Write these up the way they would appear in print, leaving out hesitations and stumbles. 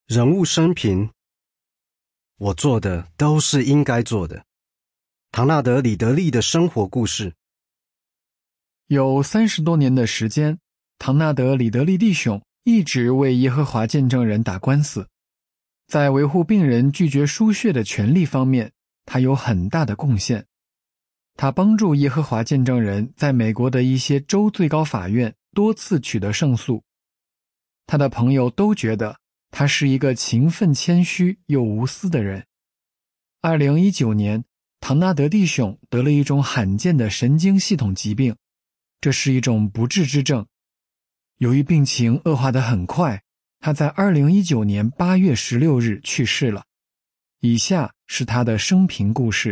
人物生平，我做的都是应该做的。唐纳德·李德利的生活故事。 有30多年的时间，唐纳德·李德利弟兄一直为耶和华见证人打官司。在维护病人拒绝输血的权利方面，他有很大的贡献。他帮助耶和华见证人在美国的一些州最高法院多次取得胜诉。他的朋友都觉得他是一个勤奋谦虚又无私的人。2019年，唐纳德弟兄得了一种罕见的神经系统疾病，这是一种不治之症。由于病情恶化得很快，他在2019年8月16日去世了。以下是他的生平故事。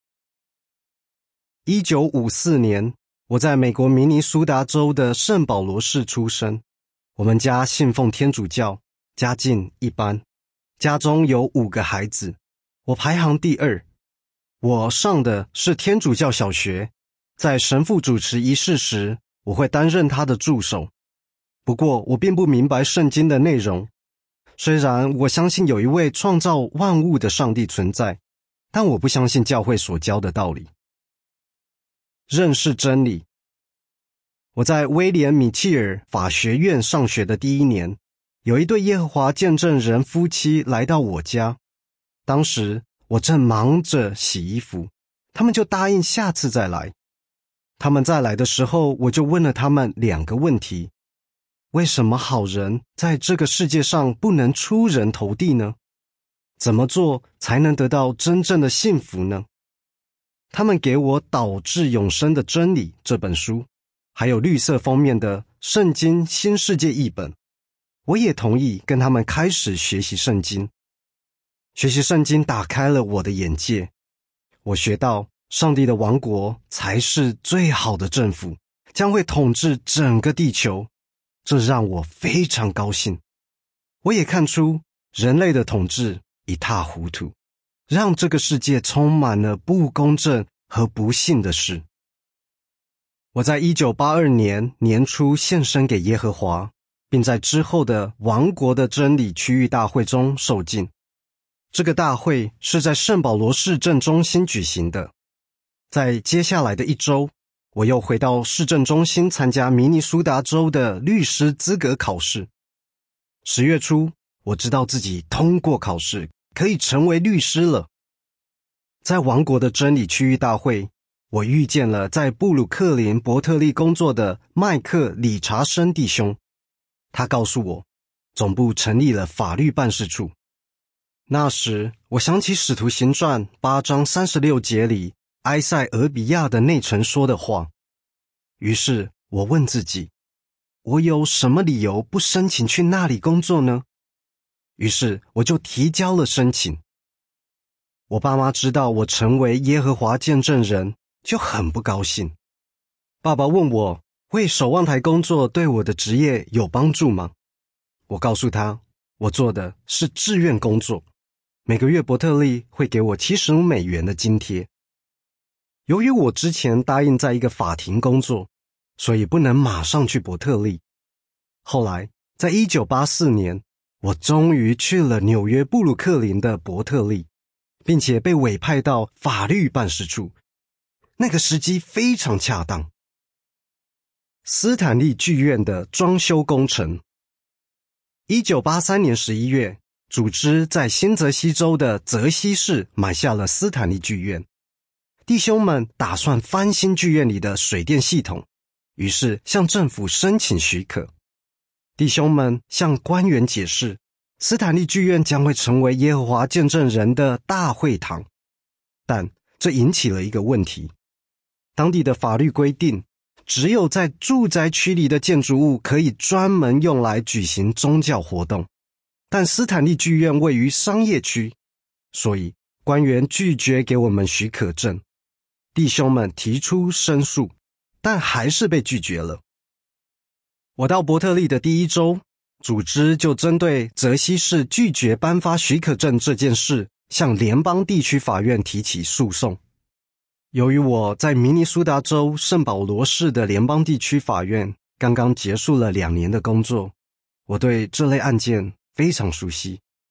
1954年，我在美国明尼苏达州的圣保罗市出生。我们家信奉天主教，家境一般，家中有5个孩子，我排行第2。我上的是天主教小学，在神父主持仪式时，我会担任他的助手。不过我并不明白圣经的内容，虽然我相信有一位创造万物的上帝存在，但我不相信教会所教的道理。认识真理。我在威廉·米切尔法学院上学的第1年，有一对耶和华见证人夫妻来到我家。当时我正忙着洗衣服，他们就答应下次再来。他们再来的时候，我就问了他们2个问题：为什么好人在这个世界上不能出人头地呢？怎么做才能得到真正的幸福呢？他们给我《导致永生的真理》这本书，还有绿色封面的《圣经新世界》译本。我也同意跟他们开始学习圣经。学习圣经打开了我的眼界，我学到上帝的王国才是最好的政府，将会统治整个地球，这让我非常高兴。我也看出人类的统治一塌糊涂，让这个世界充满了不公正和不幸的事。我在1982年年初献身给耶和华，并在之后的王国的真理区域大会中受浸。这个大会是在圣保罗市政中心举行的。在接下来的1周，我又回到市政中心参加明尼苏达州的律师资格考试。10月初，我知道自己通过考试，可以成为律师了。在王国的真理区域大会，我遇见了在布鲁克林伯特利工作的麦克·理查森弟兄。他告诉我，总部成立了法律办事处。那时，我想起《使徒行传》8章36节里埃塞俄比亚的内臣说的话。于是我问自己，我有什么理由不申请去那里工作呢？于是我就提交了申请。我爸妈知道我成为耶和华见证人，就很不高兴。爸爸问我，为守望台工作对我的职业有帮助吗？我告诉他，我做的是志愿工作，每个月伯特利会给我$75的津贴。由于我之前答应在一个法庭工作，所以不能马上去伯特利。后来，在1984年，我终于去了纽约布鲁克林的伯特利，并且被委派到法律办事处。那个时机非常恰当。斯坦利剧院的装修工程。1983年11月，组织在新泽西州的泽西市买下了斯坦利剧院。弟兄们打算翻新剧院里的水电系统，于是向政府申请许可。弟兄们向官员解释，斯坦利剧院将会成为耶和华见证人的大会堂。但这引起了一个问题，当地的法律规定，只有在住宅区里的建筑物可以专门用来举行宗教活动，但斯坦利剧院位于商业区，所以官员拒绝给我们许可证。弟兄们提出申诉，但还是被拒绝了。我到伯特利的第1周，组织就针对泽西市拒绝颁发许可证这件事，向联邦地区法院提起诉讼。由于我在明尼苏达州圣保罗市的联邦地区法院刚刚结束了2年的工作，我对这类案件非常熟悉，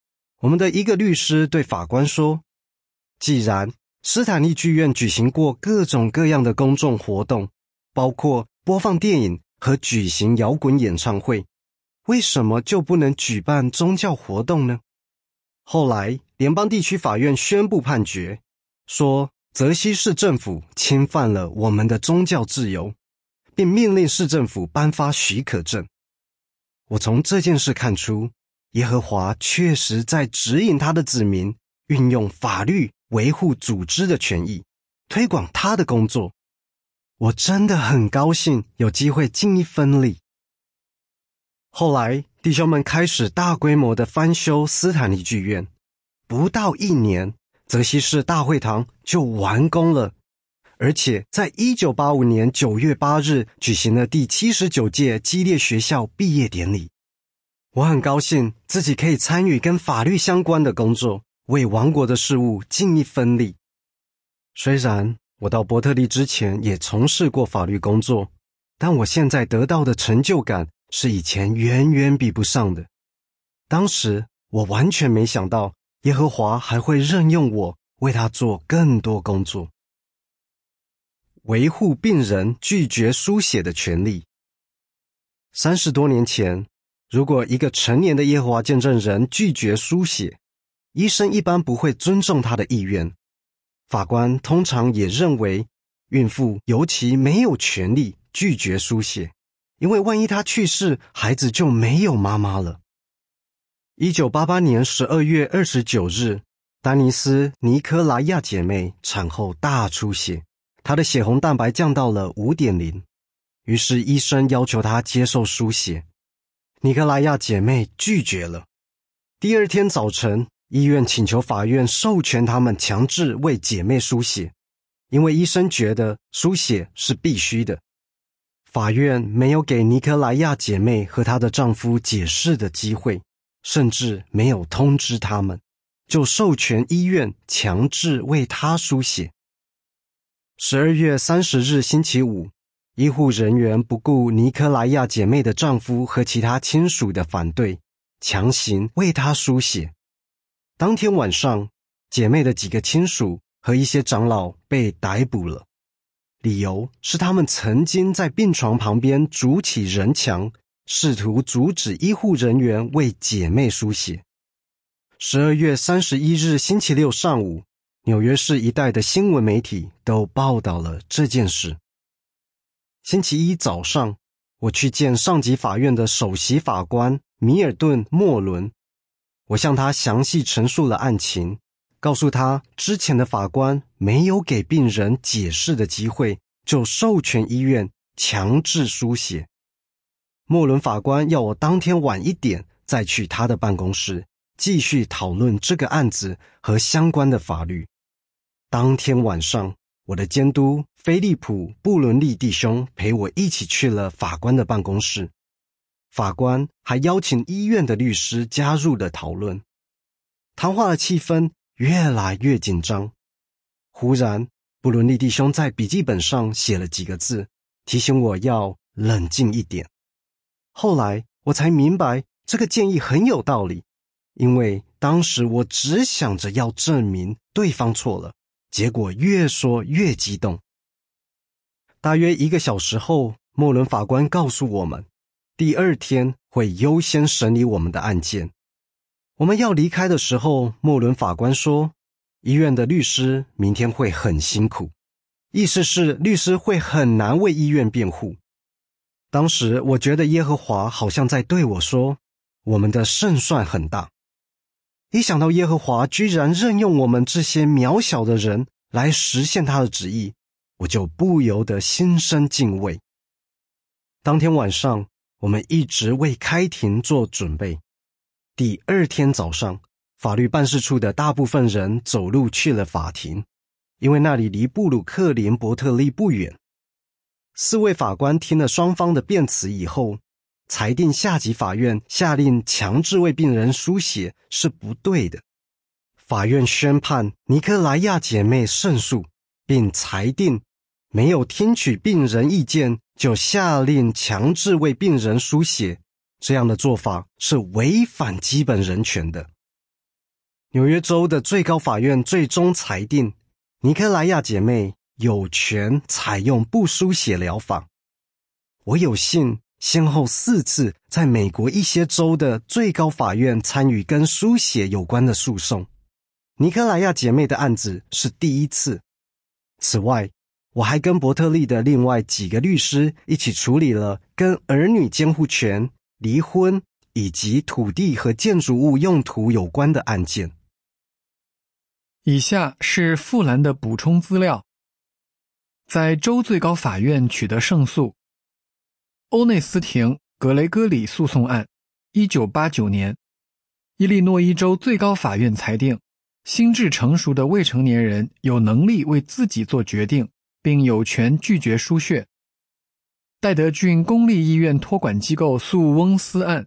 我们的一个律师对法官说，既然斯坦利剧院举行过各种各样的公众活动，包括播放电影和举行摇滚演唱会，为什么就不能举办宗教活动呢？后来联邦地区法院宣布判决，说泽西市政府侵犯了我们的宗教自由，并命令市政府颁发许可证。我从这件事看出，耶和华确实在指引他的子民运用法律维护组织的权益，推广他的工作。我真的很高兴有机会尽一分力。后来弟兄们开始大规模的翻修斯坦利剧院，不到1年，泽西市大会堂就完工了，而且在1985年9月8日举行了第79届基列学校毕业典礼。我很高兴自己可以参与跟法律相关的工作，为王国的事务尽一分力。虽然我到伯特利之前也从事过法律工作，但我现在得到的成就感是以前远远比不上的。当时我完全没想到耶和华还会任用我为他做更多工作。维护病人拒绝输血的权利。30多年前，如果一个成年的耶和华见证人拒绝输血，医生一般不会尊重他的意愿。法官通常也认为，孕妇尤其没有权利拒绝输血，因为万一她去世，孩子就没有妈妈了。1988年12月29日，丹尼斯·尼科莱亚姐妹产后大出血，她的血红蛋白降到了 5.0， 于是医生要求她接受输血。尼科莱亚姐妹拒绝了。第二天早晨，医院请求法院授权他们强制为姐妹输血，因为医生觉得输血是必须的。法院没有给尼科莱亚姐妹和她的丈夫解释的机会，甚至没有通知他们，就授权医院强制为她输血。12月30日星期五，医护人员不顾尼科莱亚姐妹的丈夫和其他亲属的反对，强行为她输血。当天晚上，姐妹的几个亲属和一些长老被逮捕了，理由是他们曾经在病床旁边筑起人墙，试图阻止医护人员为姐妹输血。12月31日星期六上午，纽约市一带的新闻媒体都报道了这件事。星期一早上，我去见上级法院的首席法官米尔顿·莫伦。我向他详细陈述了案情，告诉他之前的法官没有给病人解释的机会，就授权医院强制输血。莫伦法官要我当天晚1点再去他的办公室，继续讨论这个案子和相关的法律。当天晚上，我的监督菲利普·布伦利弟兄陪我一起去了法官的办公室。法官还邀请医院的律师加入了讨论。谈话的气氛越来越紧张。忽然，布伦利弟兄在笔记本上写了几个字，提醒我要冷静一点。后来我才明白这个建议很有道理，因为当时我只想着要证明对方错了，结果越说越激动。大约1个小时后，莫伦法官告诉我们，第2天会优先审理我们的案件。我们要离开的时候，莫伦法官说，医院的律师明天会很辛苦，意思是律师会很难为医院辩护。当时我觉得耶和华好像在对我说，我们的胜算很大。一想到耶和华居然任用我们这些渺小的人来实现他的旨意，我就不由得心生敬畏。当天晚上，我们一直为开庭做准备。第2天早上，法律办事处的大部分人走路去了法庭，因为那里离布鲁克林伯特利不远。4位法官听了双方的辩词以后，裁定下级法院下令强制为病人输血是不对的。法院宣判尼科莱亚姐妹胜诉，并裁定没有听取病人意见就下令强制为病人输血，这样的做法是违反基本人权的。 纽约州的最高法院最终裁定，尼科莱亚姐妹有权采用不书写疗法。我有幸先后4次在美国一些州的最高法院参与跟书写有关的诉讼。尼科莱亚姐妹的案子是第1次。此外，我还跟伯特利的另外几个律师一起处理了跟儿女监护权、离婚以及土地和建筑物用途有关的案件。 以下是富兰的补充资料。在州最高法院取得胜诉。欧内斯廷·格雷戈里诉讼案1989年，伊利诺伊州最高法院裁定，心智成熟的未成年人有能力为自己做决定，并有权拒绝输血。戴德郡公立医院托管机构诉翁斯案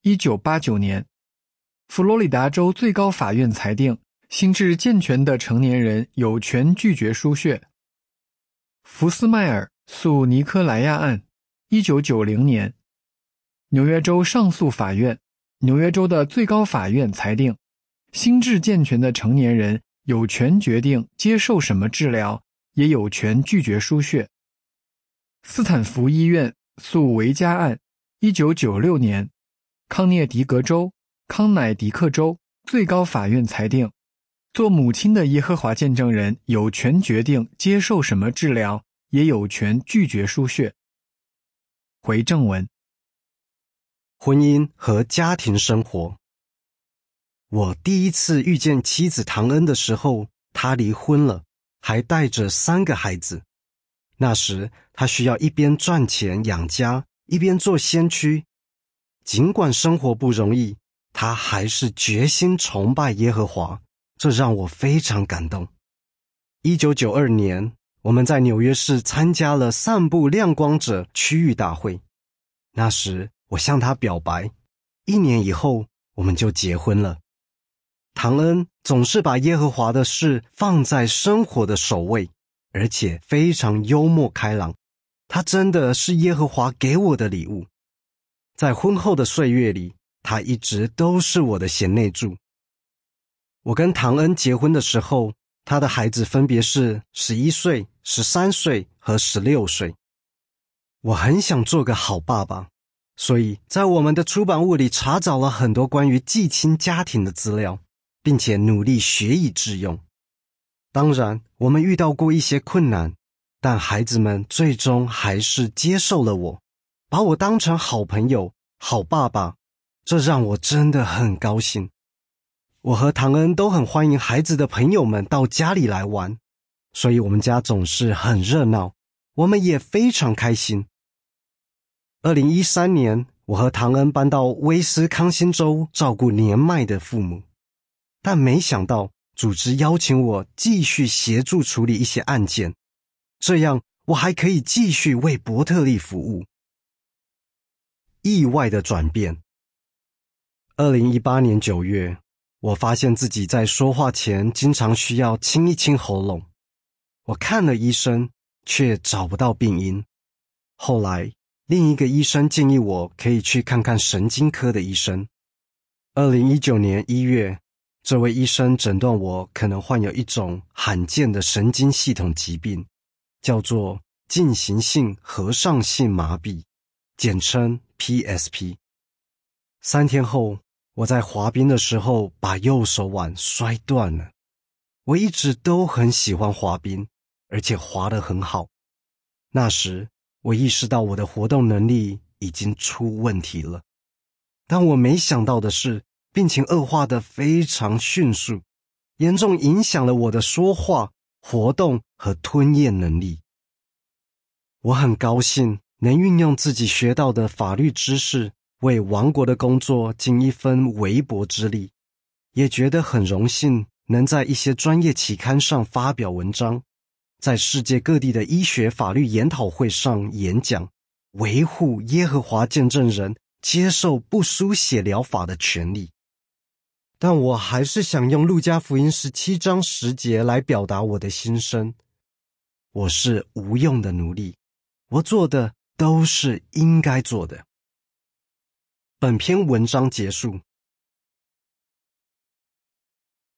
1989年，佛罗里达州最高法院裁定，心智健全的成年人有权拒绝输血。福斯迈尔诉尼科莱亚案1990年，纽约州上诉法院、纽约州的最高法院裁定，心智健全的成年人有权决定接受什么治疗，也有权拒绝输血。斯坦福医院诉维加案1996年，康涅狄格州、康乃狄克州最高法院裁定，做母亲的耶和华见证人有权决定接受什么治疗，也有权拒绝输血。回正文。 婚姻和家庭生活。我第1次遇见妻子唐恩的时候，她离婚了，还带着3个孩子。那时她需要一边赚钱养家，一边做先驱。尽管生活不容易，她还是决心崇拜耶和华，这让我非常感动。1992年，我们在纽约市参加了散步亮光者区域大会。那时我向她表白，1年以后我们就结婚了。唐恩总是把耶和华的事放在生活的首位，而且非常幽默开朗。他真的是耶和华给我的礼物。在婚后的岁月里，他一直都是我的贤内助。我跟唐恩结婚的时候，他的孩子分别是11岁、13岁和16岁。我很想做个好爸爸，所以在我们的出版物里查找了很多关于继亲家庭的资料，并且努力学以致用。当然，我们遇到过一些困难，但孩子们最终还是接受了我，把我当成好朋友、好爸爸，这让我真的很高兴。我和唐恩都很欢迎孩子的朋友们到家里来玩，所以我们家总是很热闹，我们也非常开心。2013年，我和唐恩搬到威斯康辛州照顾年迈的父母，但没想到组织邀请我继续协助处理一些案件，这样我还可以继续为伯特利服务。意外的转变。2018年9月，我发现自己在说话前经常需要清一清喉咙。我看了医生，却找不到病因。后来，另一个医生建议我可以去看看神经科的医生。2019年1月，这位医生诊断我可能患有一种罕见的神经系统疾病，叫做进行性核上性麻痹，简称 PSP。3天后，我在滑冰的时候把右手腕摔断了。我一直都很喜欢滑冰，而且滑得很好。那时，我意识到我的活动能力已经出问题了。但我没想到的是，病情恶化得非常迅速，严重影响了我的说话、活动和吞咽能力。我很高兴能运用自己学到的法律知识，为王国的工作尽一分微薄之力，也觉得很荣幸能在一些专业期刊上发表文章，在世界各地的医学法律研讨会上演讲，维护耶和华见证人接受不书写疗法的权利。但我还是想用路加福音17章10节来表达我的心声。我是无用的奴隶，我做的都是应该做的。本篇文章结束。